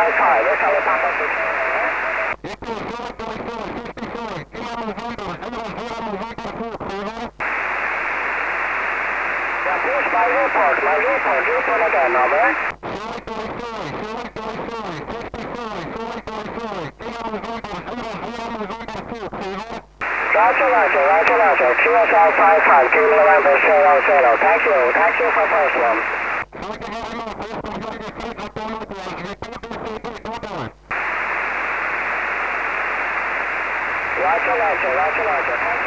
ถอยด้วยคาร์บอนคอนฟิก Yeah, push my report again, over. Roger. QSL 55, 2 November 00. Thank you for first one. Roger. Thank